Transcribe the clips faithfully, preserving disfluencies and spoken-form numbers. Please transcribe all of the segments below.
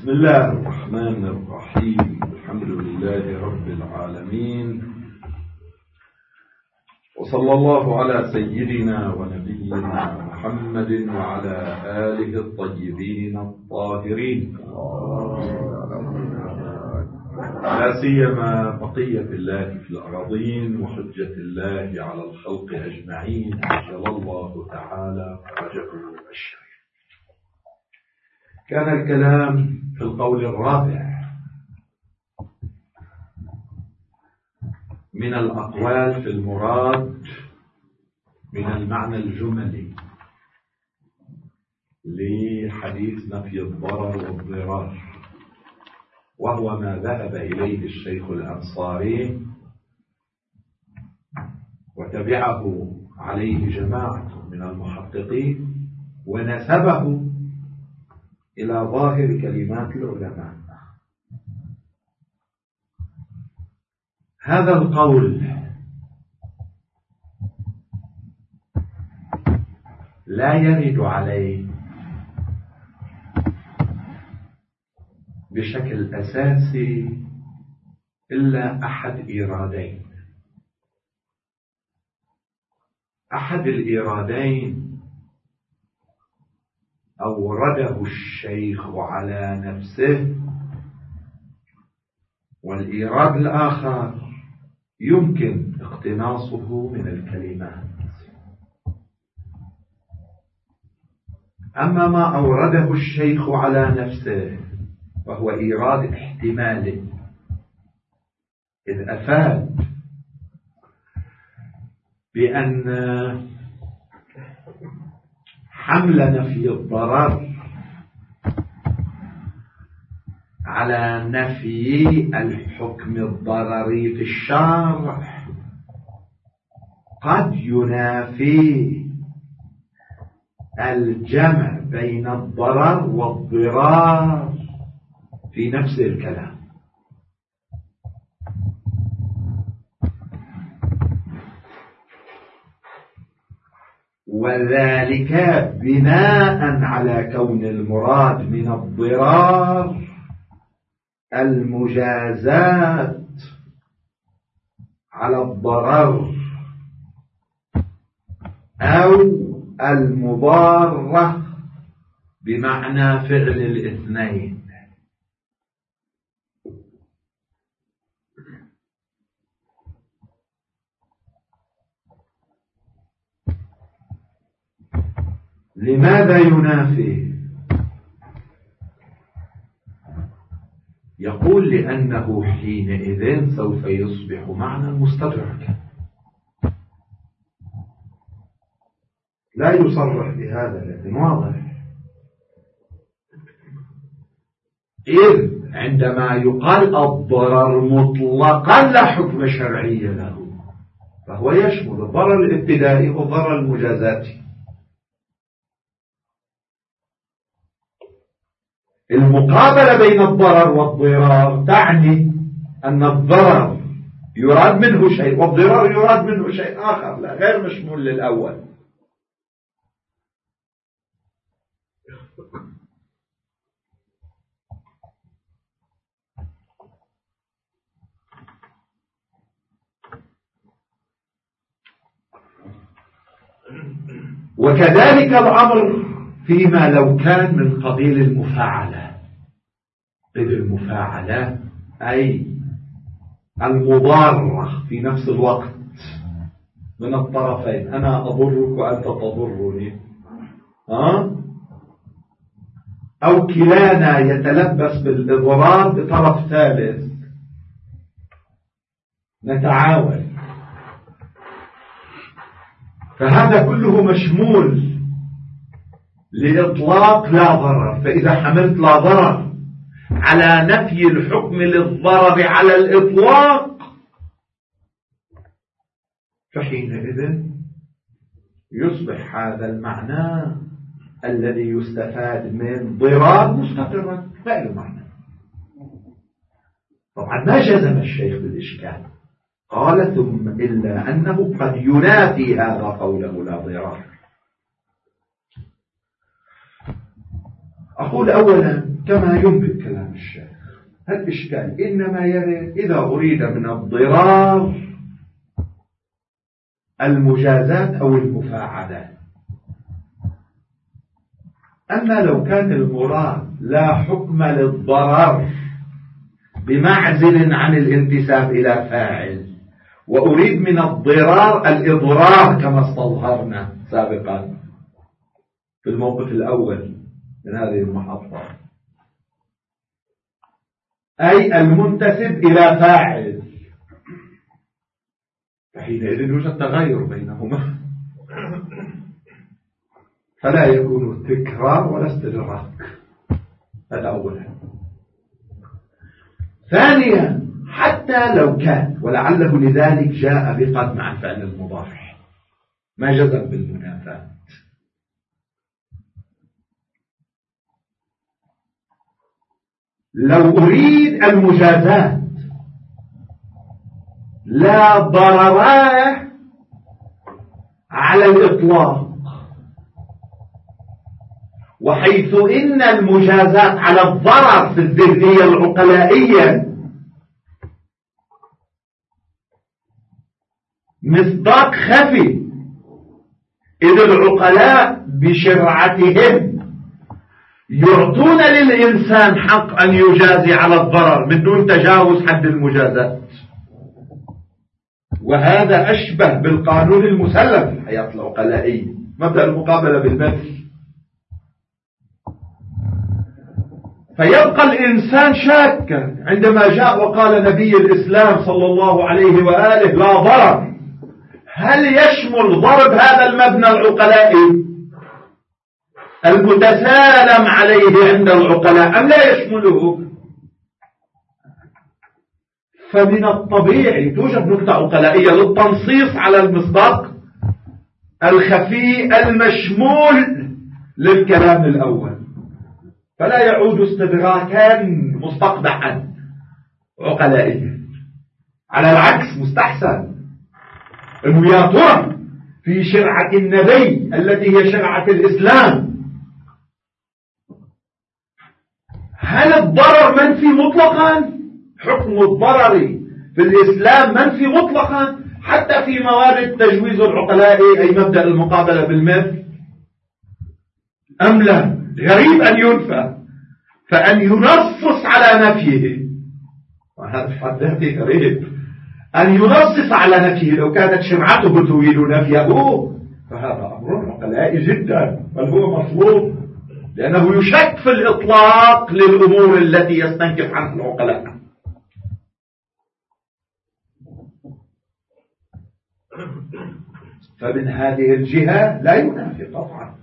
بسم الله الرحمن الرحيم. الحمد لله رب العالمين، وصلى الله على سيدنا ونبينا محمد وعلى آله الطيبين الطاهرين، لا سيما بقية الله في الأراضين وحجة الله على الخلق أجمعين، عجل الله تعالى فرجه الشريف. كان الكلام في القول الرابع من الأقوال في المراد من المعنى الجملي لحديث نفي الضرر والضرار، وهو ما ذهب إليه الشيخ الأنصاري وتبعه عليه جماعة من المحققين ونسبه إلى ظاهر كلمات العلماء. هذا القول لا يرد عليه بشكل أساسي إلا أحد إيرادين. أحد الإيرادين أورده الشيخ على نفسه، والإيراد الآخر يمكن اقتناصه من الكلمات. أما ما أورده الشيخ على نفسه وهو إيراد احتمالي، إذ أفاد بأن حمل نفي الضرر على نفي الحكم الضرري في الشرع قد ينافي الجمع بين الضرر والضرار في نفس الكلام. وذلك بناء على كون المراد من الضرار المجازات على الضرر أو المضارة بمعنى فعل الاثنين. لماذا ينافي؟ يقول لأنه حينئذ سوف يصبح معنى مستدركا. لا يصرح بهذا لكن واضح، إذ عندما يقال الضرر مطلقا لا حكم شرعي له، فهو يشمل الضرر الابتدائي والضرر المجازاتي. المقابلة بين الضرر والضرار تعني أن الضرر يراد منه شيء والضرار يراد منه شيء آخر لا غير مشمول للأول. وكذلك الأمر فيما لو كان من قبيل المفاعلة، إذ المفاعلة أي المضارة في نفس الوقت من الطرفين، أنا أضرك وأنت تضرني، ها؟ أو كلانا يتلبس بالإضرار بطرف ثالث، نتعاون. فهذا كله مشمول لإطلاق لا ضرر. فإذا حملت لا ضرر على نفي الحكم للضرر على الإطلاق فحينئذ يصبح هذا المعنى الذي يستفاد من ضرار مستقرا ما له معنى. طبعا ما جزم الشيخ بالإشكال، قال ثم إلا أنه قد ينافي هذا قوله لا ضرار. أقول أولا كما ينبت كلام الشيخ الإشكال إنما يرد إذا أريد من الضرار المجازات أو المفاعلة. أما لو كان المراد لا حكم للضرر بمعزل عن الانتساب إلى فاعل، وأريد من الضرار الإضرار كما استظهرنا سابقا في الموقف الأول من هذه المحطة، أي المنتسب إلى فاعل، فحينئذ يوجد تغير بينهما، فلا يكون تكرار ولا استدراك. هذا أولا. ثانيا حتى لو كان ولعله لذلك جاء بقد مع الفعل المضارع ما جزم بالمنافاة، لو أريد المجازات لا ضرر على الإطلاق، وحيث إن المجازات على الضرر في الذهنية العقلائية مصداق خفي، إذ العقلاء بشرعتهم يعطون للإنسان حق أن يجازي على الضرر من دون تجاوز حد المجازات، وهذا أشبه بالقانون المسلم في الحياة العقلائية، مبدأ المقابلة بالمثل. فيبقى الإنسان شاكا عندما جاء وقال نبي الإسلام صلى الله عليه وآله لا ضرر، هل يشمل ضرب هذا المبنى العقلائي المتسالم عليه عند العقلاء أم لا يشمله؟ فمن الطبيعي توجد نكتة عقلائية للتنصيص على المصداق الخفي المشمول للكلام الأول، فلا يعود استدراكا مستقبحا عقلائيا، على العكس مستحسن انه يا ترى في شرعة النبي التي هي شرعة الإسلام هل الضرر منفي مطلقا؟ حكم الضرر في الإسلام منفي مطلقا حتى في موارد تجويز العقلاء أي مبدأ المقابلة بالمثل، أم لا؟ غريب أن ينفى، فأن ينصص على نفيه، وهذا في حد ذاته غريب، أن ينصص على نفيه لو كانت شرعته تريد نفيه فهذا أمر عقلائي جدا، بل هو مطلوب، لأنه يشك في الإطلاق للأمور التي يستنكف عنها العقلاء. فمن هذه الجهة لا ينافي قطعا،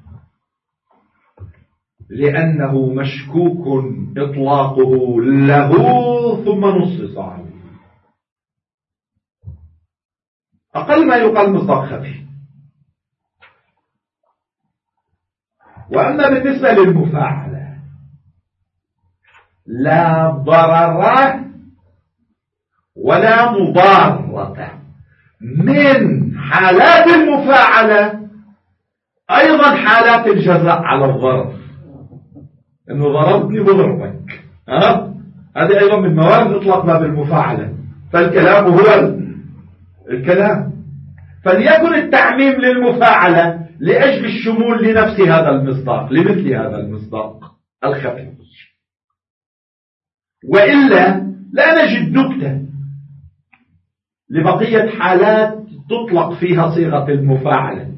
لأنه مشكوك إطلاقه له ثم نصص عليه، أقل ما يقال مصداق خفي. وأما بالنسبة للمفاعلة لا ضرر ولا مضارة، من حالات المفاعلة أيضا حالات الجزاء على الضرر، إنه ضربني بضربك، ها؟ هذه أيضا من موارد إطلاق باب المفاعلة، فالكلام هو الكلام، فليكن التعميم للمفاعلة لأجل الشمول لنفس هذا المصداق، لمثل هذا المصداق الخفي، وإلا لا نجد نكتة لبقية حالات تطلق فيها صيغة المفاعلة،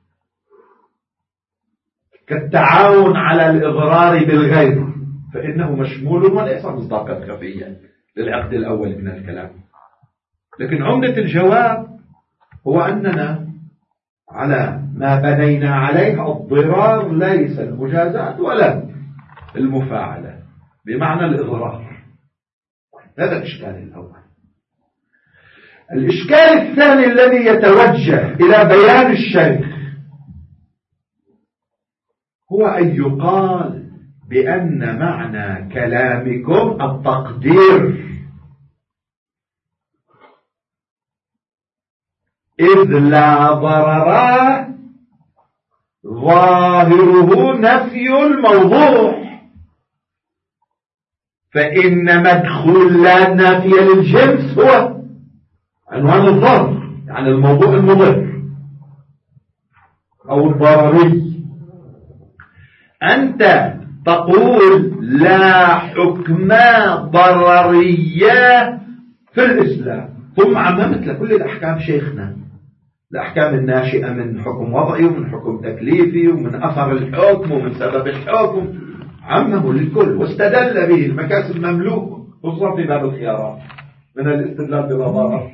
كالتعاون على الإضرار بالغير، فإنه مشمول وليس مصداقا خفيا للعقد الأول من الكلام. لكن عمدة الجواب هو أننا على ما بنينا عليه الضرار ليس المجازات ولا المفاعلة بمعنى الإضرار. هذا الإشكال الأول. الإشكال الثاني الذي يتوجه إلى بيان الشيخ هو أن يقال بأن معنى كلامكم التقدير، إذ لا ضرر ظاهره نفي الموضوع، فإن مدخول لا نافية للجنس هو عنوان الضرر، يعني الموضوع المضر أو الضرري. أنت تقول لا حكم ضررية في الإسلام، ثم عممت لكل الأحكام شيخنا، الأحكام الناشئة من حكم وضعي ومن حكم تكليفي ومن أثر الحكم ومن سبب الحكم، عمه للكل واستدل به المكاسب مملوكة، خصوصا في باب الخيارات من الاستدلال بلا ضرر.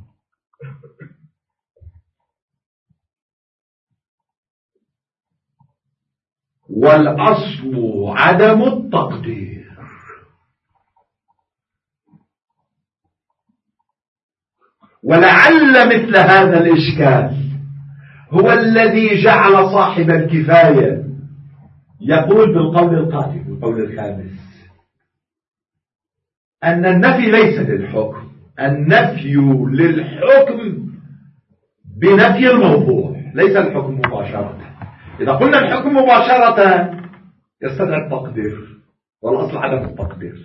والأصل عدم التقدير. ولعل مثل هذا الإشكال هو الذي جعل صاحب الكفاية يقول بالقول القاتل، القول الخامس، أن النفي ليس للحكم، النفي للحكم بنفي الموضوع، ليس الحكم مباشرة. إذا قلنا الحكم مباشرة يستدعي التقدير، والأصل عدم التقدير.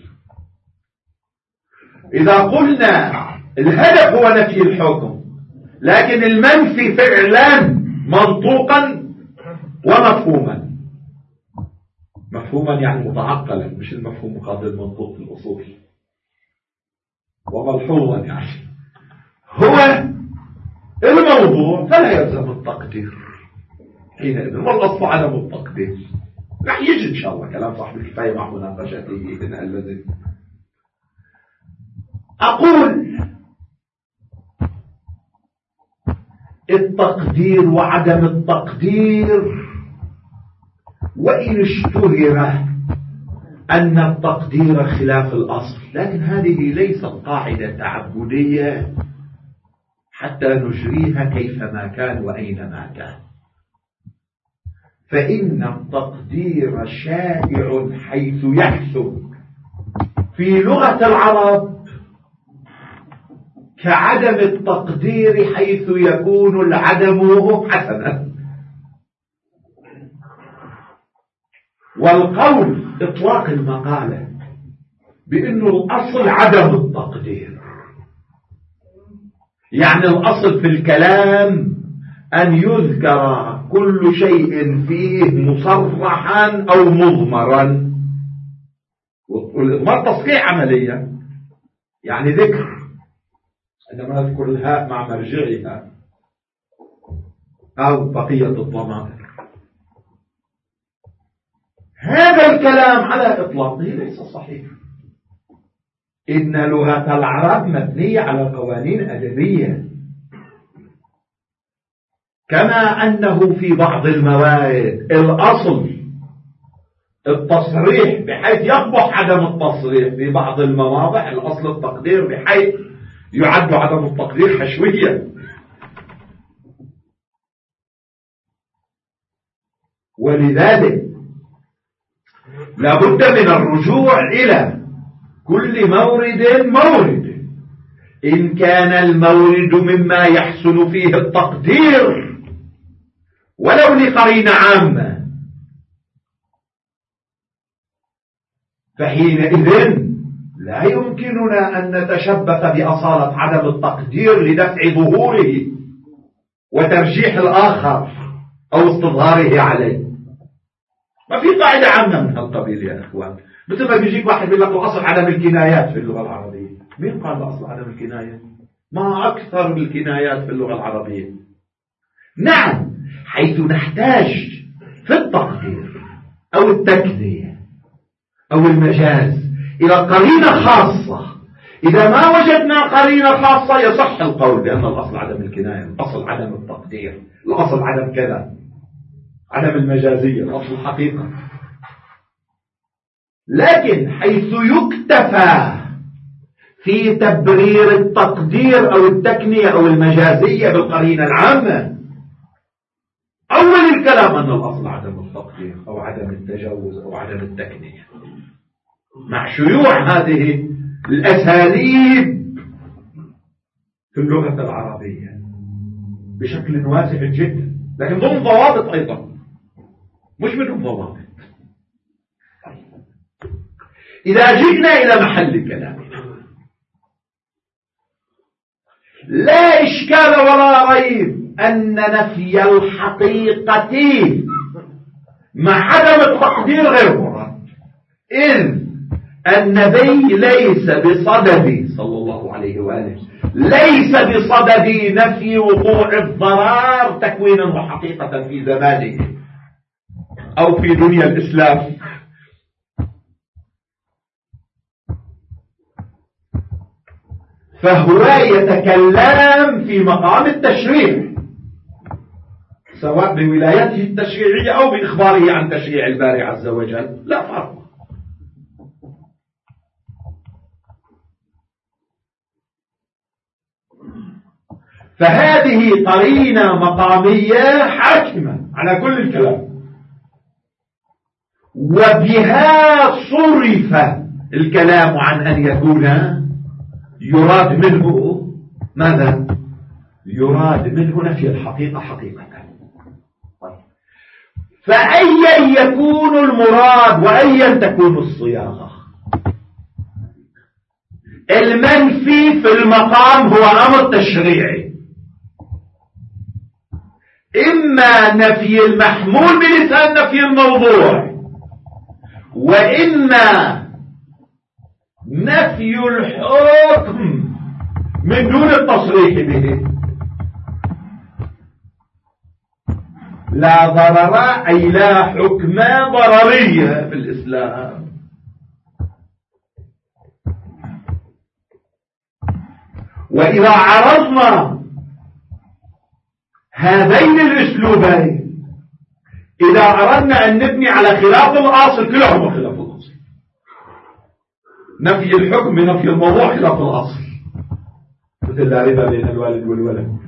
إذا قلنا الهدف هو نفي الحكم، لكن المنفي فعلا منطوقا ومفهوما، مفهوما يعني متعقلا، مش المفهوم مقابل المنطوق في الأصول، وملحوظا يعني هو الموضوع، فلا يلزم التقدير حينئذ، والأصل عدم التقدير. رح يجي إن شاء الله كلام صاحب الكفاية مع مناقشته إذن الذي أقول التقدير وعدم التقدير، وإن اشتهر أن التقدير خلاف الأصل، لكن هذه ليست قاعدة تعبدية حتى نجريها كيفما كان وأينما كان. فإن التقدير شائع حيث يحسن في لغة العرب كعدم التقدير حيث يكون العدم حسنا. والقول إطلاق المقالة بأنه الأصل عدم التقدير، يعني الأصل في الكلام أن يذكر كل شيء فيه مصرحا أو مضمرا. والإضمار تصحيح عمليا، يعني ذكر، عندما نذكر الهاء مع مرجعها أو بقية الضمائر. هذا الكلام على إطلاقه ليس صحيح. إن لغة العرب مبنية على قوانين أدبية، كما أنه في بعض الموارد الأصل التصريح بحيث يقبح عدم التصريح، في بعض المواضع الأصل التقدير بحيث يعد عدم التقدير حشويا. ولذلك لابد من الرجوع إلى كل مورد مورد، إن كان المورد مما يحسن فيه التقدير ولو لقرينة عامة، فحينئذ لا يمكننا أن نتشبث بأصالة عدم التقدير لدفع ظهوره وترجيح الآخر أو استظهاره عليه. ما في قاعدة عامة من هالقبيل يا إخوان. مثل ما بيجيك واحد يقول لك أصل عدم الكنايات في اللغة العربية. مين قال أصل عدم الكنايات؟ ما أكثر الكنايات في اللغة العربية. نعم، حيث نحتاج في التقدير أو التكنية أو المجاز إلى قرينة خاصة. إذا ما وجدنا قرينة خاصة يصح القول بأن الأصل عدم الكناية، الأصل عدم التقدير، الأصل عدم كذا، عدم المجازية، الأصل الحقيقة. لكن حيث يكتفى في تبرير التقدير أو التكنية أو المجازية بالقرينة العامة، أول الكلام أن الأصل عدم التقدير أو عدم التجوز أو عدم التكنية، مع شيوع هذه الأساليب في اللغة العربية بشكل واسع جدا، لكن ضمن ضوابط أيضا، مش بدون ضوابط. إذا جئنا إلى محل كلامنا، لا إشكال ولا ريب أن نفي الحقيقة مع عدم التقدير غير مراد، إذ النبي ليس بصدد صلى الله عليه وآله ليس بصدد نفي وقوع الضرر تكوينا وحقيقة في زمانه أو في دنيا الإسلام. فهو يتكلم في مقام التشريع، سواء بولايته التشريعية أو بإخباره عن تشريع الباري عز وجل، لا فرق. فهذه قرينة مقامية حاكمة على كل الكلام، وبها صرف الكلام عن أن يكون يراد منه ماذا؟ يراد منه نفي الحقيقة حقيقة. فأيا يكون المراد وأيا تكون الصياغة، المنفي في المقام هو أمر تشريعي، إما نفي المحمول بلسان نفي الموضوع، وإما نفي الحكم من دون التصريح به. لا ضرر أي لا حكم ضررية في الإسلام. وإذا عرضنا هذين الأسلوبين، إذا أردنا أن نبني على خلاف الأصل، كلاهما خلاف الأصل. نفي الحكم بنفي الموضوع خلاف الأصل، مثل لا ربا بين الوالد والولد،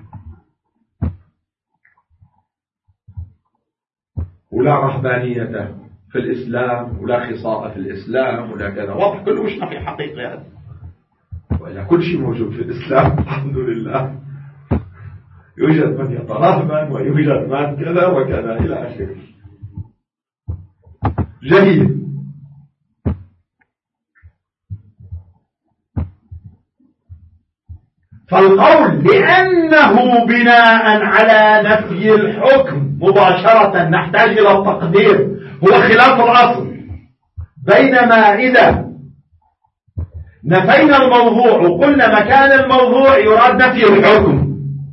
ولا رهبانية في الإسلام، ولا خصاء في الإسلام، ولا كذا. واضح كله مش نفي حقيقي هذا، ولا كل شيء موجود في الإسلام الحمد لله. يوجد من يترهبن ويوجد من كذا وكذا إلى آخره. جيد. فالقول لأنه بناء على نفي الحكم مباشرة نحتاج إلى التقدير هو خلاف الأصل، بينما إذا نفينا الموضوع وقلنا مكان الموضوع يراد نفي الحكم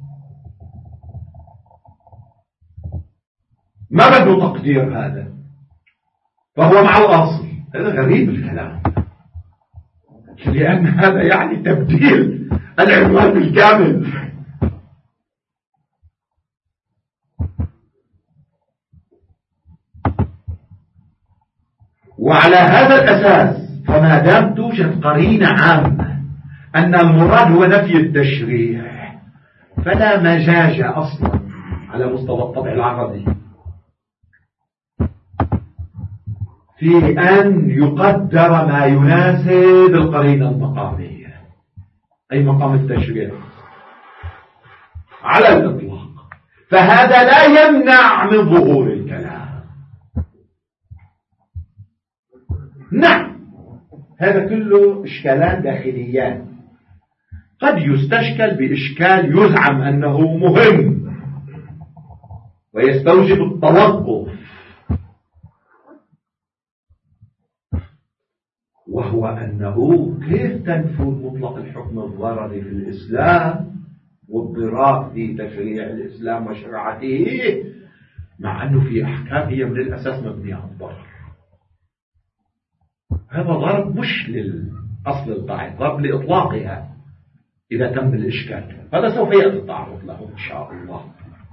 ما بده تقدير، هذا فهو مع الأصل. هذا غريب الكلام، لأن هذا يعني تبديل العنوان الكامل. وعلى هذا الأساس فما دام توجد قرينة عامة أن المراد هو نفي التشريع، فلا مجاز أصلا على مستوى الطبع العربي في أن يقدر ما يناسب القرينة المقامية، أي مقام التشريع على الإطلاق. فهذا لا يمنع من ظهور الكلام. نعم، هذا كله إشكالات داخليات، قد يستشكل بإشكال يزعم أنه مهم ويستوجب التوقف، وهو أنه كيف تنفذ مطلق الحكم الضرري في الإسلام والضرار في تشريع الإسلام وشرعته، مع أنه في أحكام هي من الأساس مبنية على الضرر. هذا ضرب مش للأصل القاعدة، ضرب لإطلاقها إذا تم الإشكال. هذا سوف يأتي التعرض له إن شاء الله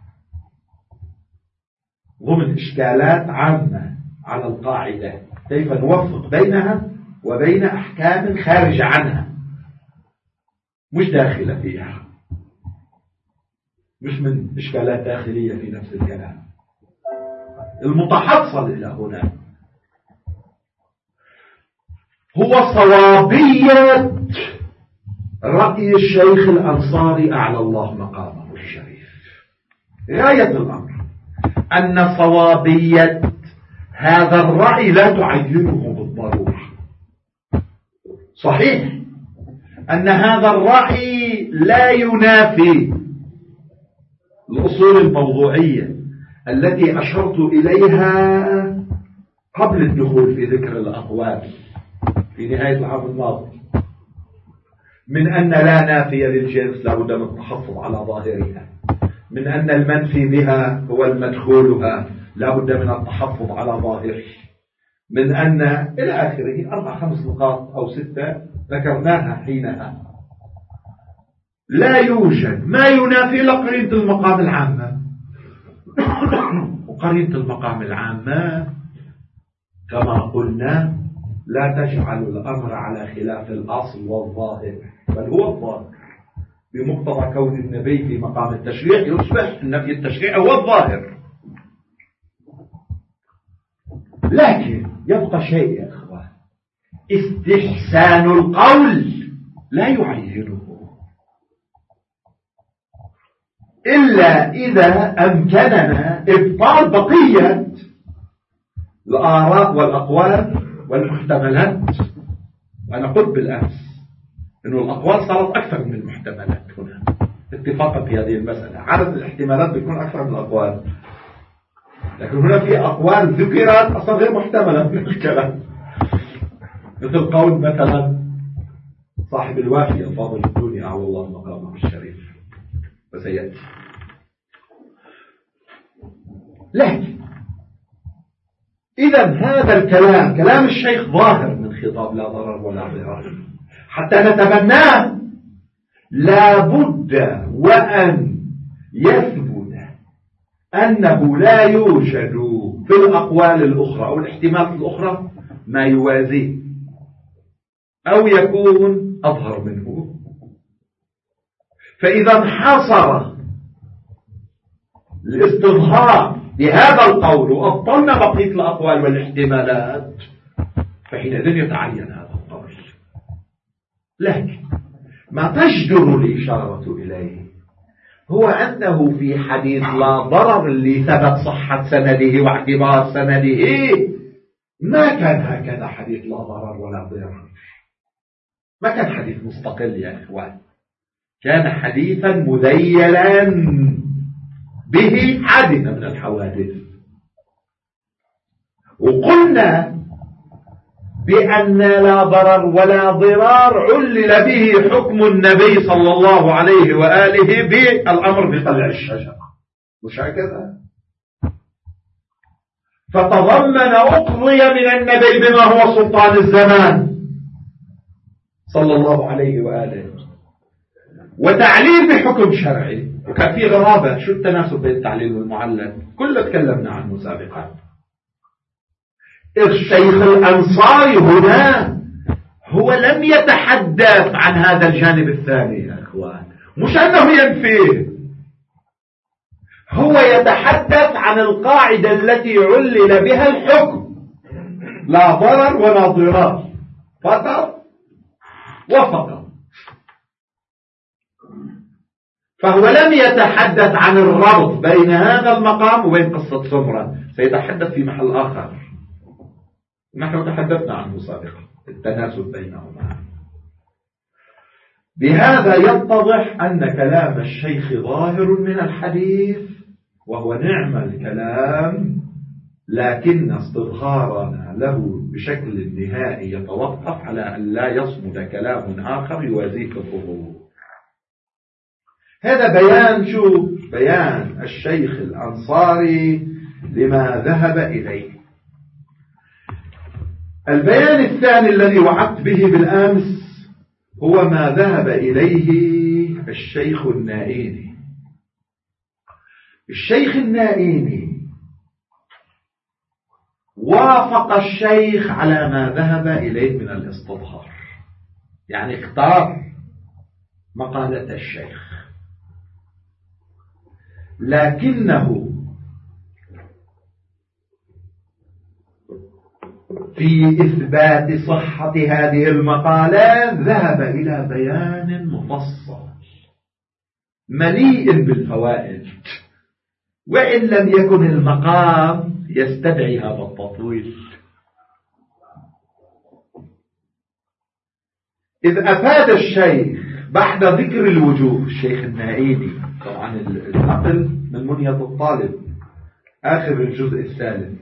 ضمن إشكالات عامة على القاعدة، كيف نوفق بينها وبين أحكام خارج عنها مش داخلة فيها، مش من إشكالات داخلية في نفس الكلام. المتحصل إلى هنا هو صوابية رأي الشيخ الأنصاري أعلى الله مقامه الشريف. غاية الأمر أن صوابية هذا الرأي لا تعينه بالضرورة، صحيح أن هذا الرأي لا ينافي الأصول الموضوعية التي أشرت إليها قبل الدخول في ذكر الأقوال في نهاية العام الماضي، من أن لا نافي للجنس لا بد من التحفظ على ظاهرها، من أن المنفي بها هو المدخولها لا بد من التحفظ على ظاهره، من أن إلى آخره. أربع خمس نقاط أو ستة ذكرناها حينها. لا يوجد ما ينافي إلا قرينة المقام العامة، وقرينة المقام العامة كما قلنا لا تجعل الأمر على خلاف الأصل والظاهر، بل هو الظاهر بمقتضى كون النبي في مقام التشريع يصبح النبي التشريع هو الظاهر. لكن يبقى شيء يا أخوان، استحسان القول لا يعينه إلا إذا أمكننا إبطال بقية الآراء والأقوال والمحتملات. وأنا قلت بالأمس إنه الأقوال صارت أكثر من المحتملات هنا اتفاقا في هذه المسألة. عدد الاحتمالات بيكون أكثر من الأقوال، لكن هنا في أقوال ذكرت أصلا غير محتملة من الكلام، مثل قول مثلا صاحب الوافية الفاضل الدنيا أعوى الله مقامه الشريف وسيأتي. لكن إذا هذا الكلام كلام الشيخ ظاهر من خطاب لا ضرر ولا ضرار، حتى نتبناه لابد وأن يثبت أنه لا يوجد في الأقوال الأخرى أو الاحتمالات الأخرى ما يوازيه أو يكون أظهر منه. فإذا انحصر الاستظهار بهذا القول وأبطلنا بقية الأقوال والاحتمالات، فحينئذ يتعين هذا القول. لكن ما تجدر الإشارة إليه هو أنه في حديث لا ضرر اللي ثبت صحة سنده واعتبار سنده ما كان هكذا حديث لا ضرر ولا ضرر، ما كان حديث مستقل يا إخوان، كان حديثا مذيلا به حادثة من الحوادث. وقلنا بأن لا ضرر ولا ضرار علل به حكم النبي صلى الله عليه وآله بالأمر بقلع الشجرة، مش هكذا؟ فتضمن أقضي من النبي بما هو سلطان الزمان صلى الله عليه وآله، وتعليل بحكم شرعي. وكان في غرابة، شو التناسب بين التعليل والمعلل؟ كله تكلمنا عنه سابقا. الشيخ الأنصاري هنا هو لم يتحدث عن هذا الجانب الثاني يا أخوان، مش أنه ينفيه، هو يتحدث عن القاعدة التي علل بها الحكم لا ضرر ولا ضرار فقط وفقط. فهو لم يتحدث عن الربط بين هذا المقام وبين قصة سمرة، سيتحدث في محل آخر نحن تحدثنا عنه سابقا، التناسب بينهما. بهذا يتضح أن كلام الشيخ ظاهر من الحديث وهو نعم الكلام، لكن استظهارنا له بشكل نهائي يتوقف على أن لا يصمد كلام آخر يوازيه في الظهور. هذا بيان شو؟ بيان الشيخ الأنصاري لما ذهب إليه. البيان الثاني الذي وعدت به بالأمس هو ما ذهب إليه الشيخ النائيني. الشيخ النائيني وافق الشيخ على ما ذهب إليه من الاستظهار، يعني اختار مقالة الشيخ، لكنه في إثبات صحة هذه المقالة ذهب إلى بيان مفصل مليء بالفوائد، وإن لم يكن المقام يستدعي هذا التطويل. إذ أفاد الشيخ بعد ذكر الوجوه، الشيخ النائيني طبعا النقل من منية الطالب آخر الجزء الثالث،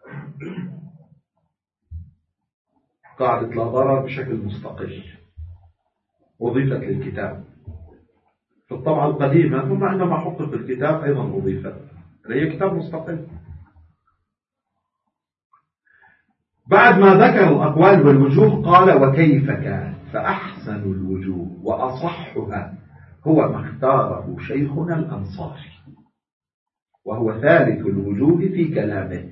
قاعدة لا ضرر بشكل مستقل أضيفت للكتاب في الطبعة القديمة، ثم عندما حقق الكتاب أيضا أضيفت، هي كتاب مستقل. بعد ما ذكر الأقوال والوجوه قال وكيف كان، فأحسن الوجوه وأصحها هو ما اختاره شيخنا الأنصاري، وهو ثالث الوجوه في كلامه.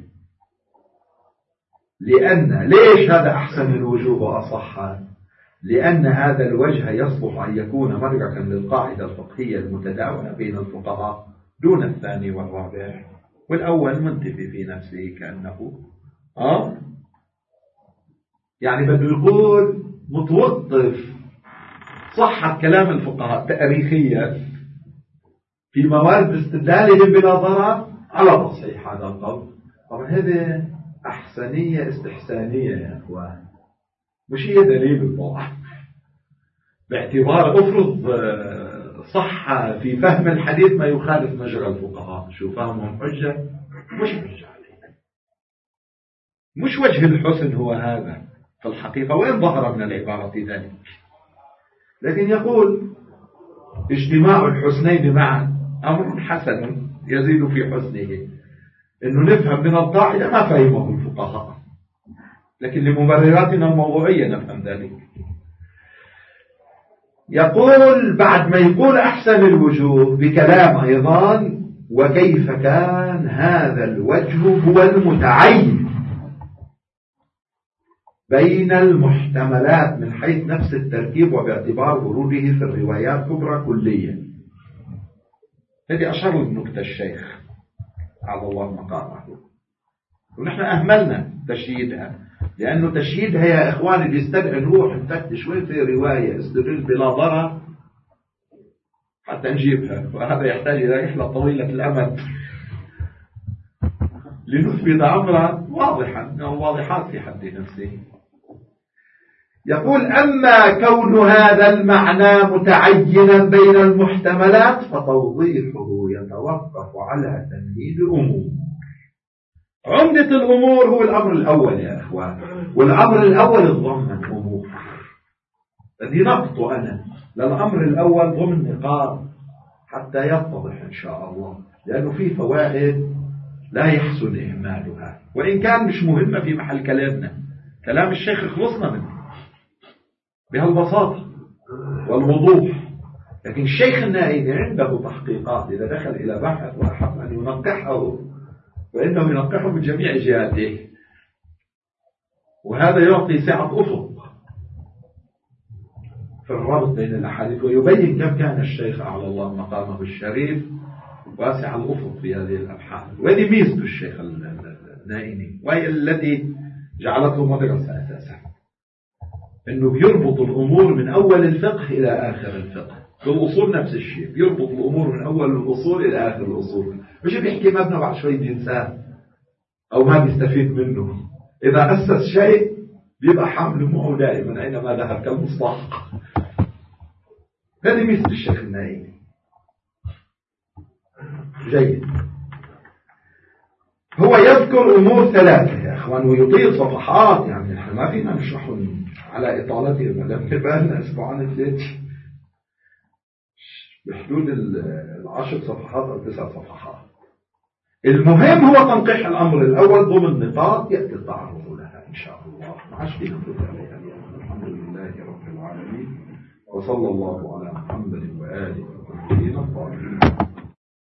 لأن ليش هذا أحسن الوجوه وأصحها؟ لأن هذا الوجه يصلح أن يكون مرجعا للقاعدة الفقهية المتداولة بين الفقهاء دون الثاني والرابع، والأول منتفي في نفسه كأنه آه يعني بده يقول متوقف صحة كلام الفقهاء تاريخيا في موارد استدلالهم بلا ضرر على تصحيح هذا القول. طبعا هذه أحسنية استحسانية يا أخوان، مش هي دليل الضعف، باعتبار أفرض صحة في فهم الحديث ما يخالف مجرى الفقهاء، شو فهمهم حجة؟ مش حجة علينا، مش وجه الحسن هو هذا في الحقيقة، وإن ظهر من العبارة ذلك، لكن يقول اجتماع الحسنين معا أمر حسن يزيد في حسنه، إنه نفهم من القاعدة ما فهمه الفقهاء، لكن لمبرراتنا الموضوعية نفهم ذلك. يقول بعد ما يقول أحسن الوجوه بكلام أيضا وكيف كان هذا الوجه هو المتعين بين المحتملات من حيث نفس التركيب وباعتبار وروده في الروايات كبرى كليا. هذه أشار النكتة الشيخ على الله مقامه، ونحن أهملنا تشييدها، لأنه تشييدها يا إخواني بيستدعي نروح نفتش وين في رواية استدل بلا ضرر حتى نجيبها، وهذا يحتاج إلى رحلة طويلة الأمد لنثبت أمرا واضحا من الواضحات في حد نفسه. يقول أما كون هذا المعنى متعينا بين المحتملات فتوضيحه يتوقف على تمهيد أمور. عمدة الأمور هو الأمر الأول يا أخوان، والأمر الأول الضمن أمور، الذي نقط أنا للأمر الأول ضمن نقاط حتى يتضح إن شاء الله، لأنه فيه فوائد لا يحسن إهمالها، وإن كان مش مهمة في محل كلامنا، كلام الشيخ خلصنا منه بهالبساطة والوضوح، لكن الشيخ النائي عنده تحقيقات إذا دخل إلى بحث وأحب أن ينقحه فإنه ينقحه من جميع جهاته، وهذا يعطي سعة أفق في الربط بين الأحاديث، ويبين كم كان الشيخ أعلى الله مقامه الشريف واسع الأفق في هذه الأبحاث. وهذه ميزة الشيخ النائي، وهي التي جعلته مدرسة أساسا، أنه بيربط الأمور من أول الفقه إلى آخر الفقه. بالأصول نفس الشيء، بيربط الأمور من أول الأصول إلى آخر الأصول، مش بيحكي مبنى بعد شوي بينساه أو ما بيستفيد منه. إذا أسس شيء بيبقى حامل معه دائما أينما ذهب كالمصباح. هذه ميزة الشيخ النائي. جيد. هو يذكر أمور ثلاثة يا أخوان ويطيل صفحات، يعني نحن ما فينا نشرحهم على إطالته، ما دام نبقى لنا أسبوعين ثلاثة بحدود العشر صفحات أو تسع صفحات. المهم هو تنقيح الأمر الأول ضمن نقاط يأتي التعرض لها إن شاء الله. معاش فينا نفوت عليها اليوم. الحمد لله رب العالمين، وصلى الله على محمد وآله وصحبه الطاهرين.